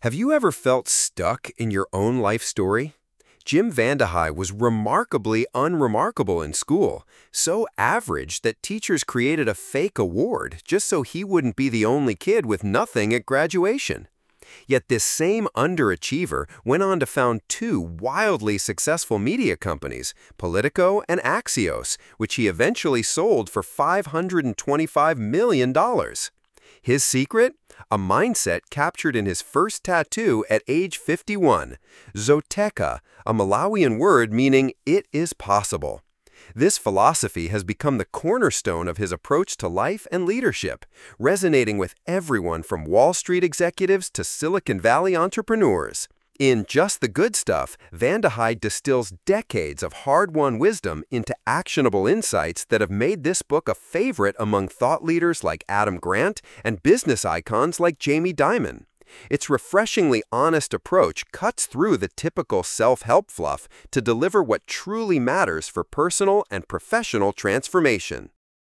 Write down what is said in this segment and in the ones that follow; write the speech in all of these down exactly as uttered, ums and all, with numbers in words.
Have you ever felt stuck in your own life story? Jim Vandehei was remarkably unremarkable in school, so average that teachers created a fake award just so he wouldn't be the only kid with nothing at graduation. Yet this same underachiever went on to found two wildly successful media companies, Politico and Axios, which he eventually sold for five hundred twenty-five million dollars. His secret? A mindset captured in his first tattoo at age fifty-one, Zoteka, a Malawian word meaning "it is possible." This philosophy has become the cornerstone of his approach to life and leadership, resonating with everyone from Wall Street executives to Silicon Valley entrepreneurs. In Just the Good Stuff, Vandehei distills decades of hard-won wisdom into actionable insights that have made this book a favorite among thought leaders like Adam Grant and business icons like Jamie Dimon. Its refreshingly honest approach cuts through the typical self-help fluff to deliver what truly matters for personal and professional transformation.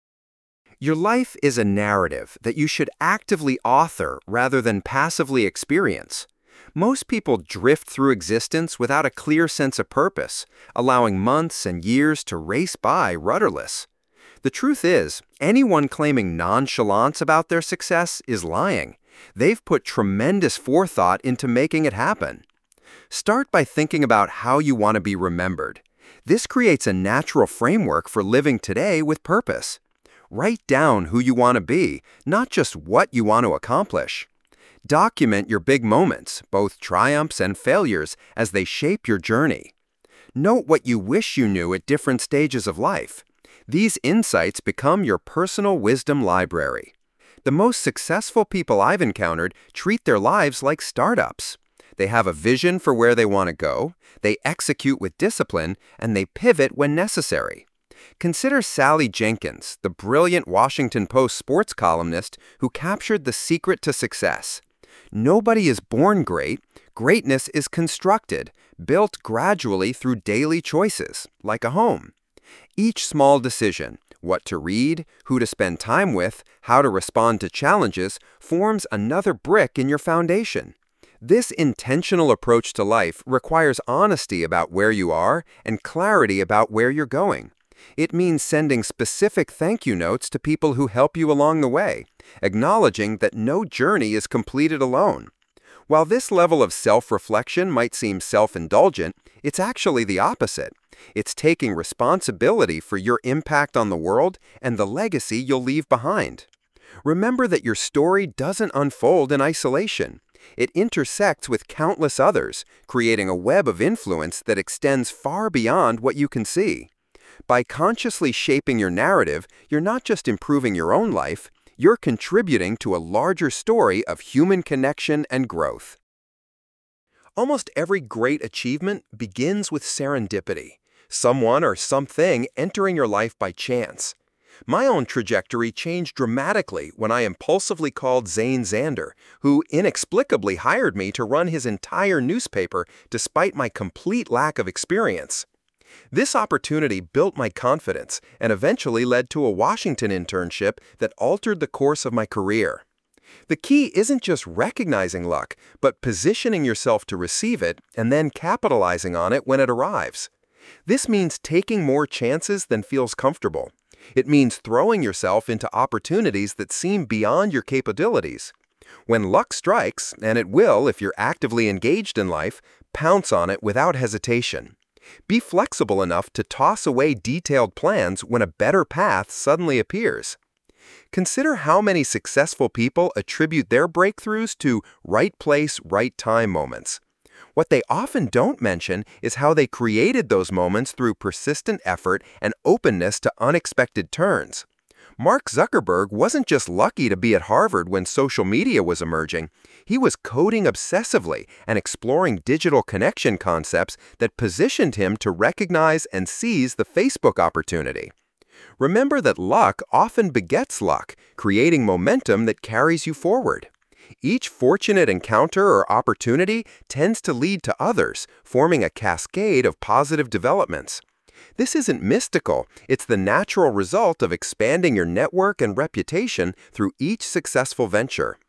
Your life is a narrative that you should actively author rather than passively experience. Most people drift through existence without a clear sense of purpose, allowing months and years to race by rudderless. The truth is, anyone claiming nonchalance about their success is lying. They've put tremendous forethought into making it happen. Start by thinking about how you want to be remembered. This creates a natural framework for living today with purpose. Write down who you want to be, not just what you want to accomplish. Document your big moments, both triumphs and failures, as they shape your journey. Note what you wish you knew at different stages of life. These insights become your personal wisdom library. The most successful people I've encountered treat their lives like startups. They have a vision for where they want to go, they execute with discipline, and they pivot when necessary. Consider Sally Jenkins, the brilliant Washington Post sports columnist who captured the secret to success. Nobody is born great. Greatness is constructed, built gradually through daily choices, like a home. Each small decision, what to read, who to spend time with, how to respond to challenges, forms another brick in your foundation. This intentional approach to life requires honesty about where you are and clarity about where you're going. It means sending specific thank you notes to people who help you along the way, acknowledging that no journey is completed alone. While this level of self-reflection might seem self-indulgent, it's actually the opposite. It's taking responsibility for your impact on the world and the legacy you'll leave behind. Remember that your story doesn't unfold in isolation. It intersects with countless others, creating a web of influence that extends far beyond what you can see. By consciously shaping your narrative, you're not just improving your own life, you're contributing to a larger story of human connection and growth. Almost every great achievement begins with serendipity, someone or something entering your life by chance. My own trajectory changed dramatically when I impulsively called Zane Zander, who inexplicably hired me to run his entire newspaper despite my complete lack of experience. This opportunity built my confidence and eventually led to a Washington internship that altered the course of my career. The key isn't just recognizing luck, but positioning yourself to receive it and then capitalizing on it when it arrives. This means taking more chances than feels comfortable. It means throwing yourself into opportunities that seem beyond your capabilities. When luck strikes, and it will if you're actively engaged in life, pounce on it without hesitation. Be flexible enough to toss away detailed plans when a better path suddenly appears. Consider how many successful people attribute their breakthroughs to right place, right time moments. What they often don't mention is how they created those moments through persistent effort and openness to unexpected turns. Mark Zuckerberg wasn't just lucky to be at Harvard when social media was emerging. He was coding obsessively and exploring digital connection concepts that positioned him to recognize and seize the Facebook opportunity. Remember that luck often begets luck, creating momentum that carries you forward. Each fortunate encounter or opportunity tends to lead to others, forming a cascade of positive developments. This isn't mystical, it's the natural result of expanding your network and reputation through each successful venture.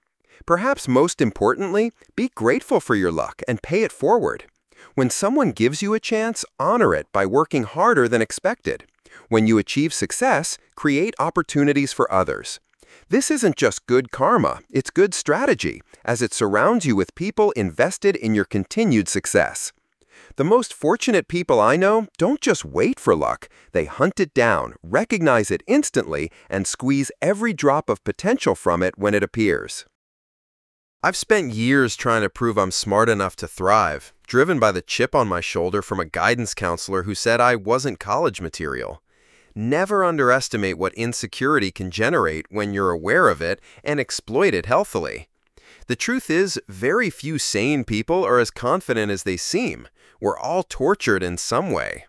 Perhaps most importantly, be grateful for your luck and pay it forward. When someone gives you a chance, honor it by working harder than expected. When you achieve success, create opportunities for others. This isn't just good karma, it's good strategy, as it surrounds you with people invested in your continued success. The most fortunate people I know don't just wait for luck. They hunt it down, recognize it instantly, and squeeze every drop of potential from it when it appears. I've spent years trying to prove I'm smart enough to thrive, driven by the chip on my shoulder from a guidance counselor who said I wasn't college material. Never underestimate what insecurity can generate when you're aware of it and exploit it healthily. The truth is, very few sane people are as confident as they seem. We're all tortured in some way.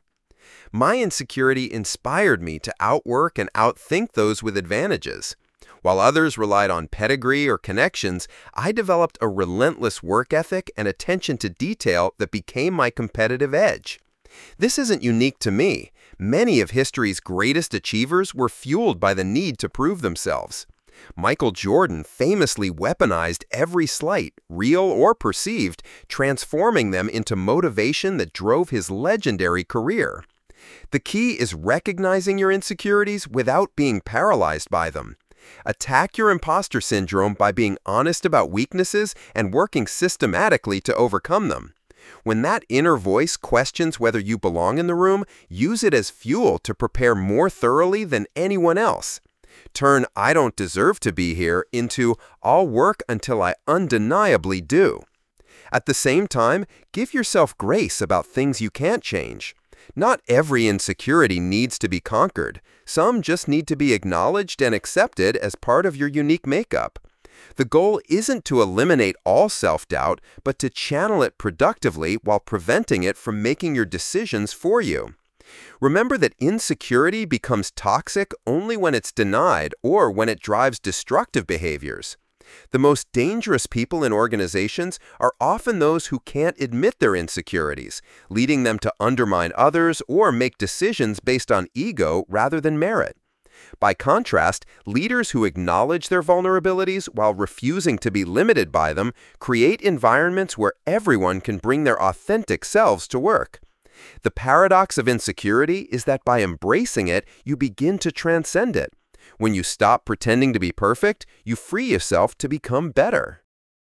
My insecurity inspired me to outwork and outthink those with advantages. While others relied on pedigree or connections, I developed a relentless work ethic and attention to detail that became my competitive edge. This isn't unique to me. Many of history's greatest achievers were fueled by the need to prove themselves. Michael Jordan famously weaponized every slight, real or perceived, transforming them into motivation that drove his legendary career. The key is recognizing your insecurities without being paralyzed by them. Attack your imposter syndrome by being honest about weaknesses and working systematically to overcome them. When that inner voice questions whether you belong in the room, use it as fuel to prepare more thoroughly than anyone else. Turn "I don't deserve to be here" into "I'll work until I undeniably do." At the same time, give yourself grace about things you can't change. Not every insecurity needs to be conquered. Some just need to be acknowledged and accepted as part of your unique makeup. The goal isn't to eliminate all self-doubt, but to channel it productively while preventing it from making your decisions for you. Remember that insecurity becomes toxic only when it's denied or when it drives destructive behaviors. The most dangerous people in organizations are often those who can't admit their insecurities, leading them to undermine others or make decisions based on ego rather than merit. By contrast, leaders who acknowledge their vulnerabilities while refusing to be limited by them create environments where everyone can bring their authentic selves to work. The paradox of insecurity is that by embracing it, you begin to transcend it. When you stop pretending to be perfect, you free yourself to become better.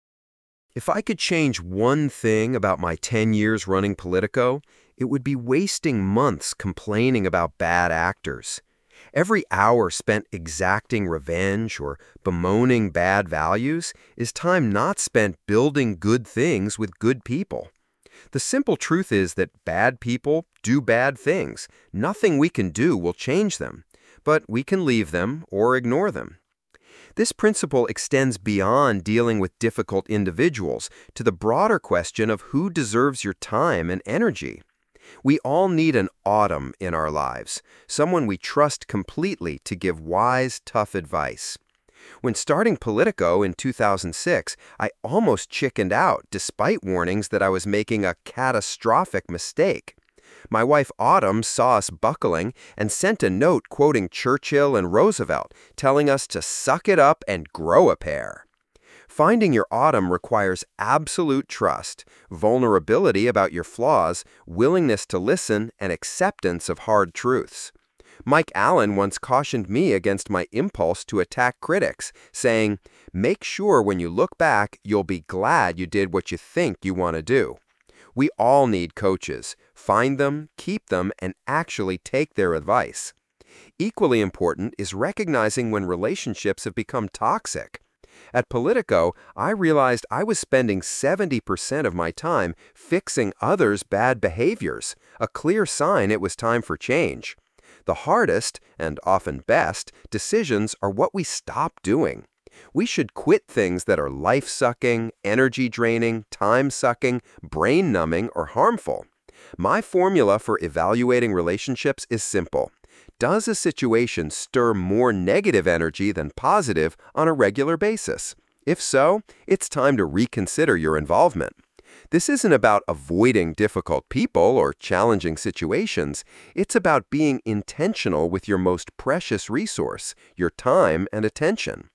If I could change one thing about my ten years running Politico, it would be wasting months complaining about bad actors. Every hour spent exacting revenge or bemoaning bad values is time not spent building good things with good people. The simple truth is that bad people do bad things. Nothing we can do will change them, but we can leave them or ignore them. This principle extends beyond dealing with difficult individuals to the broader question of who deserves your time and energy. We all need an Autumn in our lives, someone we trust completely to give wise, tough advice. When starting Politico in two thousand six, I almost chickened out despite warnings that I was making a catastrophic mistake. My wife Autumn saw us buckling and sent a note quoting Churchill and Roosevelt, telling us to suck it up and grow a pair. Finding your Autumn requires absolute trust, vulnerability about your flaws, willingness to listen, and acceptance of hard truths. Mike Allen once cautioned me against my impulse to attack critics, saying, "Make sure when you look back, you'll be glad you did what you think you want to do." We all need coaches. Find them, keep them, and actually take their advice. Equally important is recognizing when relationships have become toxic. At Politico, I realized I was spending seventy percent of my time fixing others' bad behaviors, a clear sign it was time for change. The hardest, and often best, decisions are what we stop doing. We should quit things that are life-sucking, energy-draining, time-sucking, brain-numbing, or harmful. My formula for evaluating relationships is simple. Does a situation stir more negative energy than positive on a regular basis? If so, it's time to reconsider your involvement. This isn't about avoiding difficult people or challenging situations. It's about being intentional with your most precious resource, your time and attention.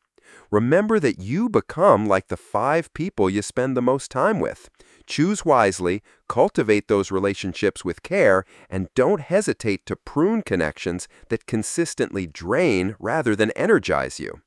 Remember that you become like the five people you spend the most time with. Choose wisely, cultivate those relationships with care, and don't hesitate to prune connections that consistently drain rather than energize you.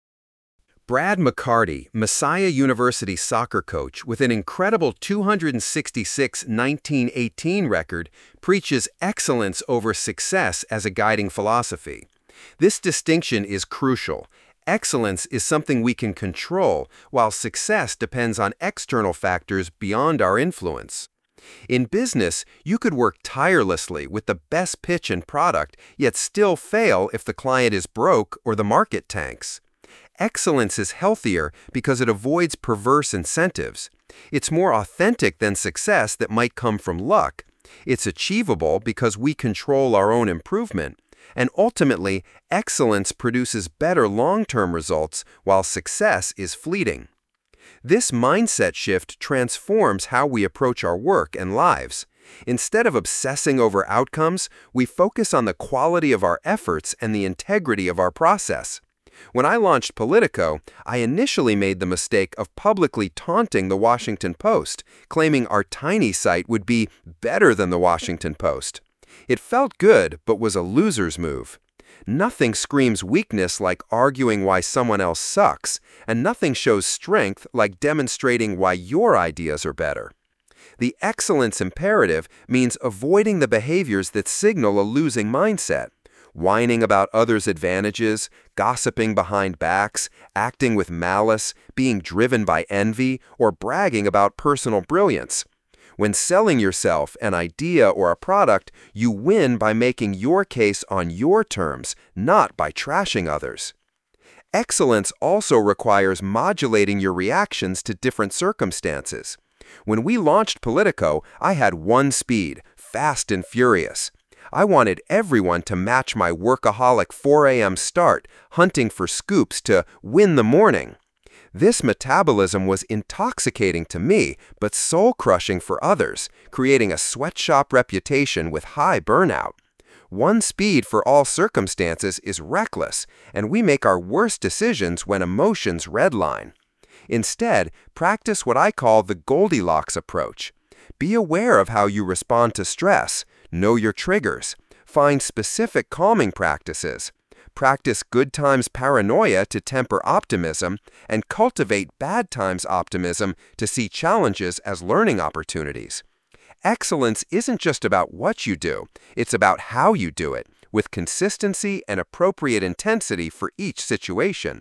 Brad McCarty, Messiah University soccer coach with an incredible two hundred sixty-six nineteen eighteen record, preaches excellence over success as a guiding philosophy. This distinction is crucial. Excellence is something we can control, while success depends on external factors beyond our influence. In business, you could work tirelessly with the best pitch and product, yet still fail if the client is broke or the market tanks. Excellence is healthier because it avoids perverse incentives. It's more authentic than success that might come from luck. It's achievable because we control our own improvement. And ultimately, excellence produces better long-term results while success is fleeting. This mindset shift transforms how we approach our work and lives. Instead of obsessing over outcomes, we focus on the quality of our efforts and the integrity of our process. When I launched Politico, I initially made the mistake of publicly taunting the Washington Post, claiming our tiny site would be better than the Washington Post. It felt good, but was a loser's move. Nothing screams weakness like arguing why someone else sucks, and nothing shows strength like demonstrating why your ideas are better. The excellence imperative means avoiding the behaviors that signal a losing mindset. Whining about others' advantages, gossiping behind backs, acting with malice, being driven by envy, or bragging about personal brilliance. When selling yourself, an idea, or a product, you win by making your case on your terms, not by trashing others. Excellence also requires modulating your reactions to different circumstances. When we launched Politico, I had one speed, fast and furious. I wanted everyone to match my workaholic four A M start, hunting for scoops to win the morning. This metabolism was intoxicating to me, but soul-crushing for others, creating a sweatshop reputation with high burnout. One speed for all circumstances is reckless, and we make our worst decisions when emotions redline. Instead, practice what I call the Goldilocks approach. Be aware of how you respond to stress. Know your triggers. Find specific calming practices. Practice good times paranoia to temper optimism, and cultivate bad times optimism to see challenges as learning opportunities. Excellence isn't just about what you do, it's about how you do it, with consistency and appropriate intensity for each situation.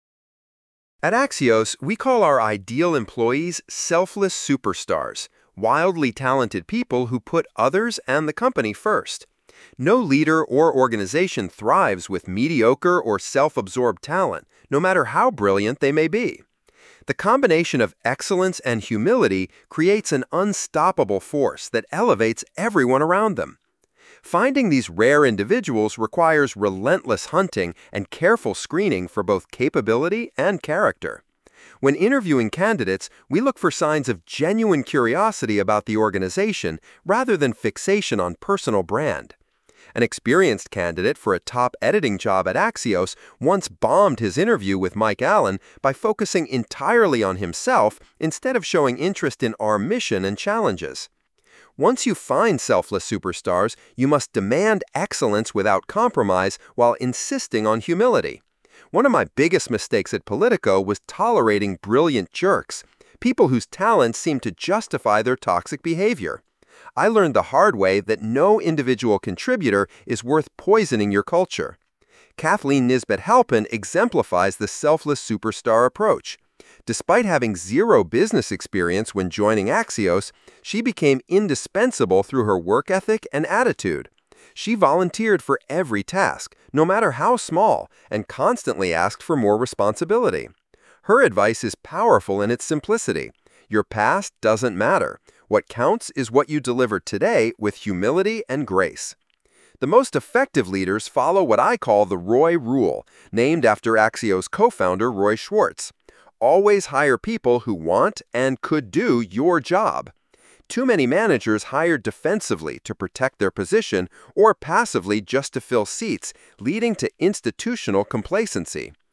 At Axios, we call our ideal employees selfless superstars, wildly talented people who put others and the company first. No leader or organization thrives with mediocre or self-absorbed talent, no matter how brilliant they may be. The combination of excellence and humility creates an unstoppable force that elevates everyone around them. Finding these rare individuals requires relentless hunting and careful screening for both capability and character. When interviewing candidates, we look for signs of genuine curiosity about the organization rather than fixation on personal brand. An experienced candidate for a top editing job at Axios once bombed his interview with Mike Allen by focusing entirely on himself instead of showing interest in our mission and challenges. Once you find selfless superstars, you must demand excellence without compromise while insisting on humility. One of my biggest mistakes at Politico was tolerating brilliant jerks, people whose talents seemed to justify their toxic behavior. I learned the hard way that no individual contributor is worth poisoning your culture. Kathleen Nisbet-Halpin exemplifies the selfless superstar approach. Despite having zero business experience when joining Axios, she became indispensable through her work ethic and attitude. She volunteered for every task, no matter how small, and constantly asked for more responsibility. Her advice is powerful in its simplicity. Your past doesn't matter. What counts is what you deliver today with humility and grace. The most effective leaders follow what I call the Roy Rule, named after Axios co-founder Roy Schwartz. Always hire people who want and could do your job. Too many managers hire defensively to protect their position or passively just to fill seats, leading to institutional complacency.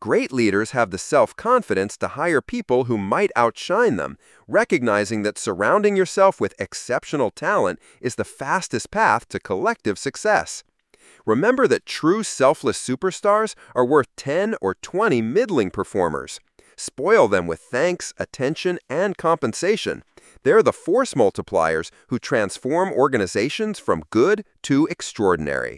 Great leaders have the self-confidence to hire people who might outshine them, recognizing that surrounding yourself with exceptional talent is the fastest path to collective success. Remember that true selfless superstars are worth ten or twenty middling performers. Spoil them with thanks, attention, and compensation. They're the force multipliers who transform organizations from good to extraordinary.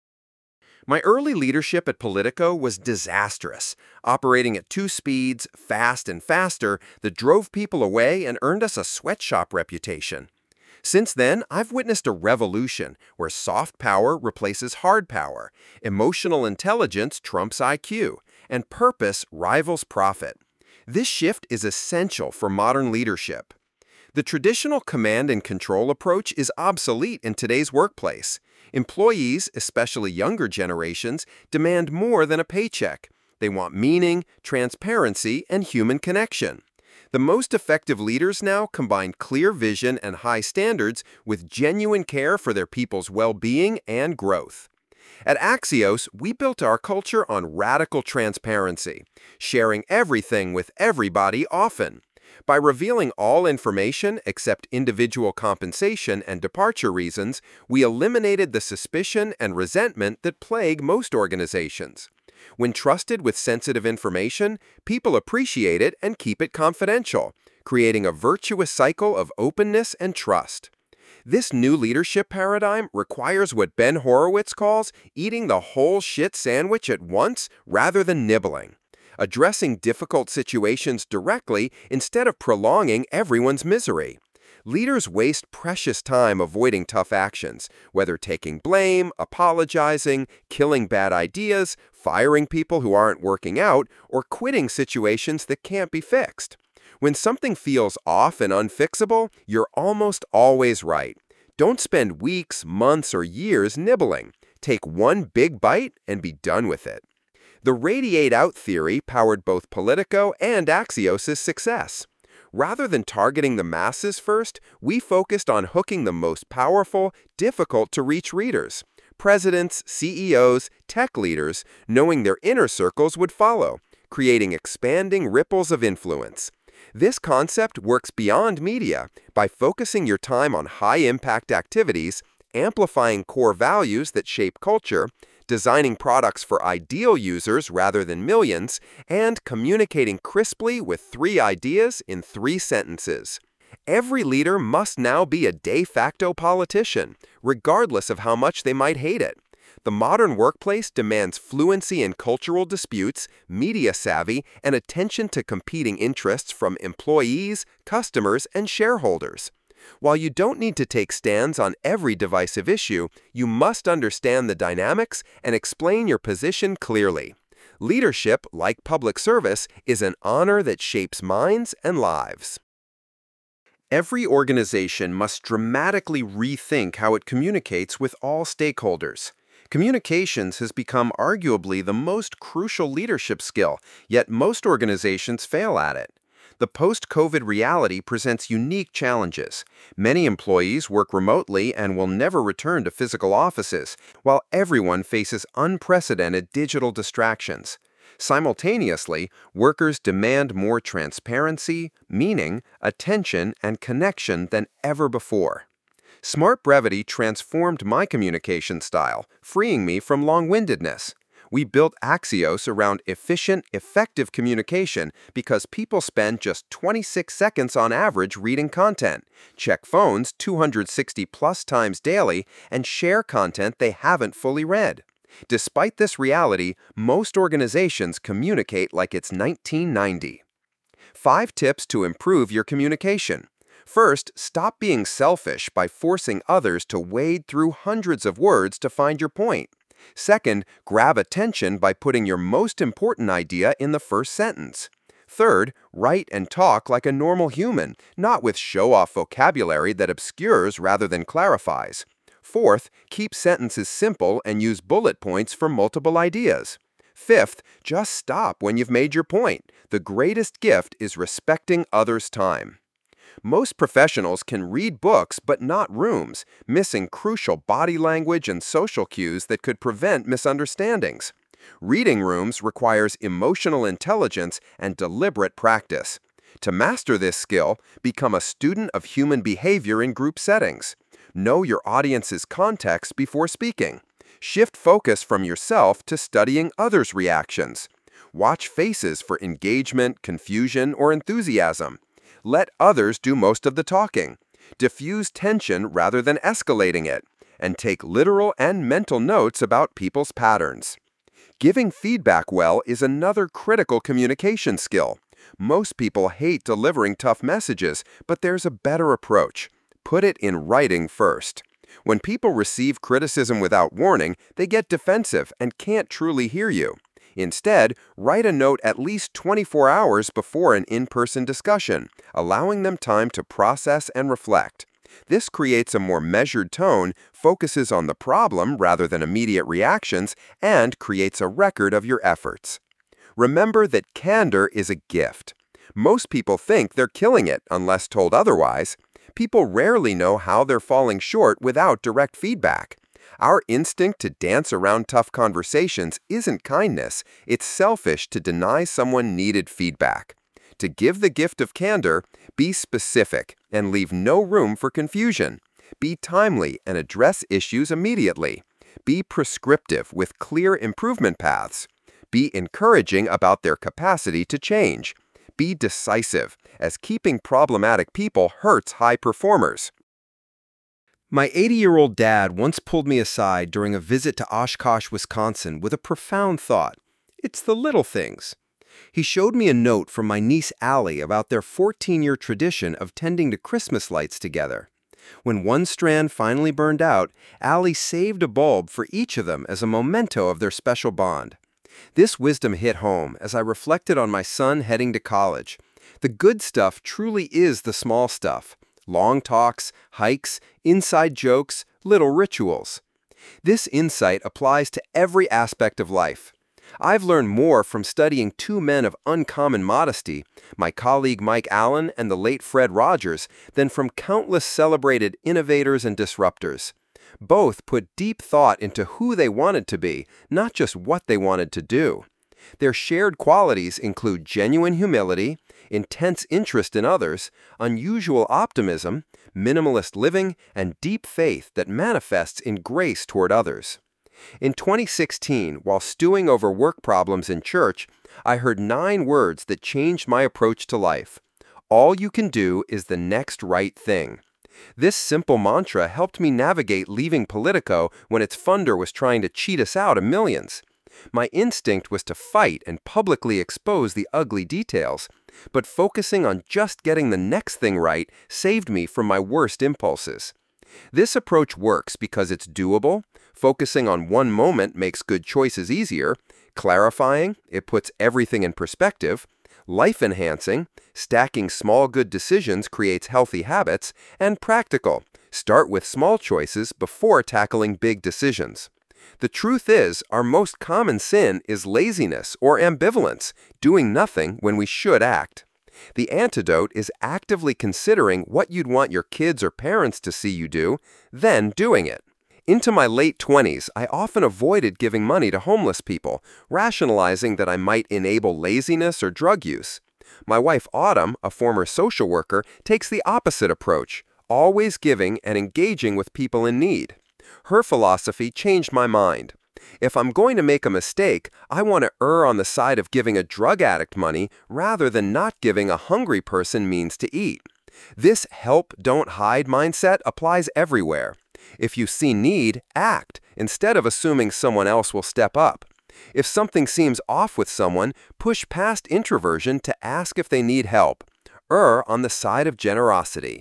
My early leadership at Politico was disastrous, operating at two speeds, fast and faster, that drove people away and earned us a sweatshop reputation. Since then, I've witnessed a revolution where soft power replaces hard power, emotional intelligence trumps I Q, and purpose rivals profit. This shift is essential for modern leadership. The traditional command and control approach is obsolete in today's workplace. Employees, especially younger generations, demand more than a paycheck. They want meaning, transparency, and human connection. The most effective leaders now combine clear vision and high standards with genuine care for their people's well-being and growth. At Axios, we built our culture on radical transparency, sharing everything with everybody often. By revealing all information except individual compensation and departure reasons, we eliminated the suspicion and resentment that plague most organizations. When trusted with sensitive information, people appreciate it and keep it confidential, creating a virtuous cycle of openness and trust. This new leadership paradigm requires what Ben Horowitz calls eating the whole shit sandwich at once rather than nibbling, addressing difficult situations directly instead of prolonging everyone's misery. Leaders waste precious time avoiding tough actions, whether taking blame, apologizing, killing bad ideas, firing people who aren't working out, or quitting situations that can't be fixed. When something feels off and unfixable, you're almost always right. Don't spend weeks, months, or years nibbling. Take one big bite and be done with it. The radiate out theory powered both Politico and Axios' success. Rather than targeting the masses first, we focused on hooking the most powerful, difficult-to-reach readers. Presidents, C E Os, tech leaders, knowing their inner circles would follow, creating expanding ripples of influence. This concept works beyond media by focusing your time on high-impact activities, amplifying core values that shape culture, designing products for ideal users rather than millions, and communicating crisply with three ideas in three sentences. Every leader must now be a de facto politician, regardless of how much they might hate it. The modern workplace demands fluency in cultural disputes, media savvy, and attention to competing interests from employees, customers, and shareholders. While you don't need to take stands on every divisive issue, you must understand the dynamics and explain your position clearly. Leadership, like public service, is an honor that shapes minds and lives. Every organization must dramatically rethink how it communicates with all stakeholders. Communications has become arguably the most crucial leadership skill, yet most organizations fail at it. The post-COVID reality presents unique challenges. Many employees work remotely and will never return to physical offices, while everyone faces unprecedented digital distractions. Simultaneously, workers demand more transparency, meaning, attention, and connection than ever before. Smart brevity transformed my communication style, freeing me from long-windedness. We built Axios around efficient, effective communication because people spend just twenty-six seconds on average reading content, check phones two hundred sixty plus times daily, and share content they haven't fully read. Despite this reality, most organizations communicate like it's nineteen ninety. Five tips to improve your communication. First, stop being selfish by forcing others to wade through hundreds of words to find your point. Second, grab attention by putting your most important idea in the first sentence. Third, write and talk like a normal human, not with show-off vocabulary that obscures rather than clarifies. Fourth, keep sentences simple and use bullet points for multiple ideas. Fifth, just stop when you've made your point. The greatest gift is respecting others' time. Most professionals can read books but not rooms, missing crucial body language and social cues that could prevent misunderstandings. Reading rooms requires emotional intelligence and deliberate practice. To master this skill, become a student of human behavior in group settings. Know your audience's context before speaking. Shift focus from yourself to studying others' reactions. Watch faces for engagement, confusion, or enthusiasm. Let others do most of the talking. Diffuse tension rather than escalating it. And take literal and mental notes about people's patterns. Giving feedback well is another critical communication skill. Most people hate delivering tough messages, but there's a better approach. Put it in writing first. When people receive criticism without warning, they get defensive and can't truly hear you. Instead, write a note at least twenty-four hours before an in-person discussion, allowing them time to process and reflect. This creates a more measured tone, focuses on the problem rather than immediate reactions, and creates a record of your efforts. Remember that candor is a gift. Most people think they're killing it unless told otherwise. People rarely know how they're falling short without direct feedback. Our instinct to dance around tough conversations isn't kindness. It's selfish to deny someone needed feedback. To give the gift of candor, be specific and leave no room for confusion. Be timely and address issues immediately. Be prescriptive with clear improvement paths. Be encouraging about their capacity to change. Be decisive, as keeping problematic people hurts high performers. My eighty-year-old dad once pulled me aside during a visit to Oshkosh, Wisconsin, with a profound thought. It's the little things. He showed me a note from my niece Allie about their fourteen-year tradition of tending to Christmas lights together. When one strand finally burned out, Allie saved a bulb for each of them as a memento of their special bond. This wisdom hit home as I reflected on my son heading to college. The good stuff truly is the small stuff. Long talks, hikes, inside jokes, little rituals. This insight applies to every aspect of life. I've learned more from studying two men of uncommon modesty, my colleague Mike Allen and the late Fred Rogers, than from countless celebrated innovators and disruptors. Both put deep thought into who they wanted to be, not just what they wanted to do. Their shared qualities include genuine humility, intense interest in others, unusual optimism, minimalist living, and deep faith that manifests in grace toward others. In twenty sixteen, while stewing over work problems in church, I heard nine words that changed my approach to life. All you can do is the next right thing. This simple mantra helped me navigate leaving Politico when its funder was trying to cheat us out of millions. My instinct was to fight and publicly expose the ugly details, but focusing on just getting the next thing right saved me from my worst impulses. This approach works because it's doable, focusing on one moment makes good choices easier, clarifying, it puts everything in perspective, life-enhancing, stacking small good decisions creates healthy habits, and practical, start with small choices before tackling big decisions. The truth is, our most common sin is laziness or ambivalence, doing nothing when we should act. The antidote is actively considering what you'd want your kids or parents to see you do, then doing it. Into my late twenties, I often avoided giving money to homeless people, rationalizing that I might enable laziness or drug use. My wife Autumn, a former social worker, takes the opposite approach, always giving and engaging with people in need. Her philosophy changed my mind. If I'm going to make a mistake, I want to err on the side of giving a drug addict money rather than not giving a hungry person means to eat. This help, don't hide mindset applies everywhere. If you see need, act, instead of assuming someone else will step up. If something seems off with someone, push past introversion to ask if they need help. Err on the side of generosity.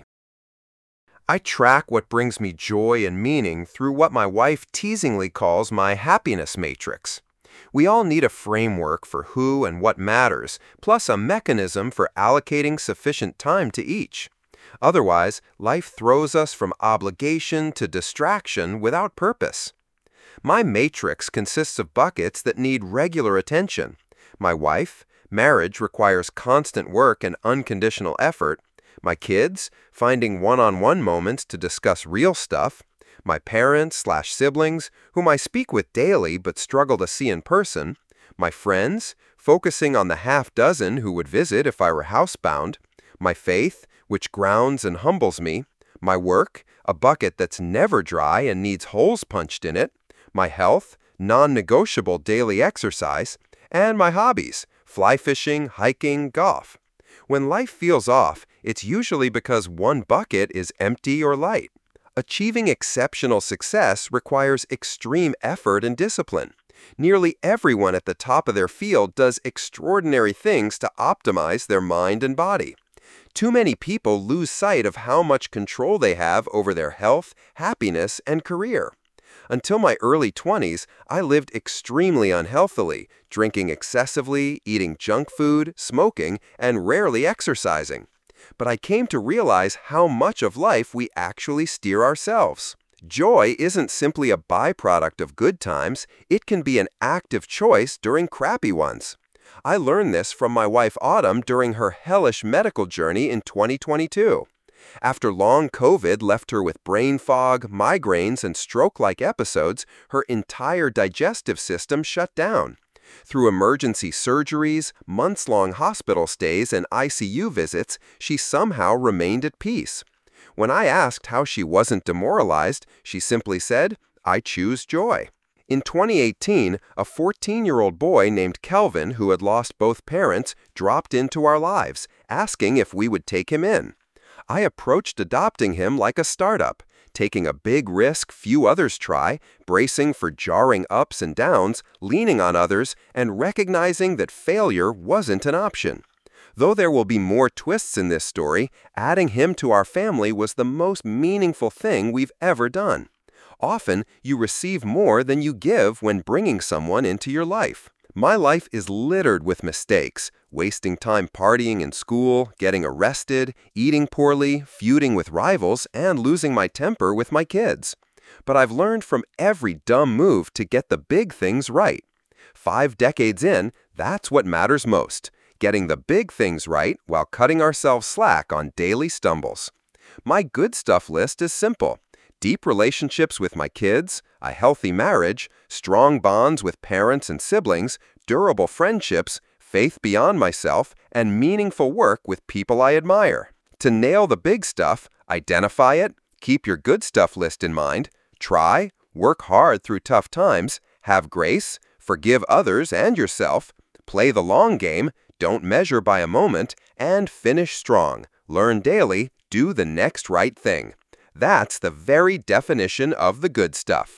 I track what brings me joy and meaning through what my wife teasingly calls my happiness matrix. We all need a framework for who and what matters, plus a mechanism for allocating sufficient time to each. Otherwise, life throws us from obligation to distraction without purpose. My matrix consists of buckets that need regular attention. My wife, marriage requires constant work and unconditional effort. My kids, finding one-on-one moments to discuss real stuff. my parents slash siblings, whom I speak with daily but struggle to see in person, my friends, focusing on the half dozen who would visit if I were housebound, my faith, which grounds and humbles me, my work, a bucket that's never dry and needs holes punched in it, my health, non-negotiable daily exercise, and my hobbies, fly fishing, hiking, golf. When life feels off, it's usually because one bucket is empty or light. Achieving exceptional success requires extreme effort and discipline. Nearly everyone at the top of their field does extraordinary things to optimize their mind and body. Too many people lose sight of how much control they have over their health, happiness, and career. Until my early twenties, I lived extremely unhealthily, drinking excessively, eating junk food, smoking, and rarely exercising. But I came to realize how much of life we actually steer ourselves. Joy isn't simply a byproduct of good times, it can be an active choice during crappy ones. I learned this from my wife Autumn during her hellish medical journey in twenty twenty-two. After long COVID left her with brain fog, migraines, and stroke-like episodes, her entire digestive system shut down. Through emergency surgeries, months-long hospital stays, and I C U visits, she somehow remained at peace. When I asked how she wasn't demoralized, she simply said, "I choose joy." In twenty eighteen, a fourteen-year-old boy named Kelvin, who had lost both parents, dropped into our lives, asking if we would take him in. I approached adopting him like a startup, taking a big risk few others try, bracing for jarring ups and downs, leaning on others, and recognizing that failure wasn't an option. Though there will be more twists in this story, adding him to our family was the most meaningful thing we've ever done. Often, you receive more than you give when bringing someone into your life. My life is littered with mistakes, wasting time partying in school, getting arrested, eating poorly, feuding with rivals, and losing my temper with my kids. But I've learned from every dumb move to get the big things right. Five decades in, that's what matters most, getting the big things right while cutting ourselves slack on daily stumbles. My good stuff list is simple. Deep relationships with my kids, a healthy marriage, strong bonds with parents and siblings, durable friendships, faith beyond myself, and meaningful work with people I admire. To nail the big stuff, identify it, keep your good stuff list in mind, try, work hard through tough times, have grace, forgive others and yourself, play the long game, don't measure by a moment, and finish strong. Learn daily, do the next right thing. That's the very definition of the good stuff.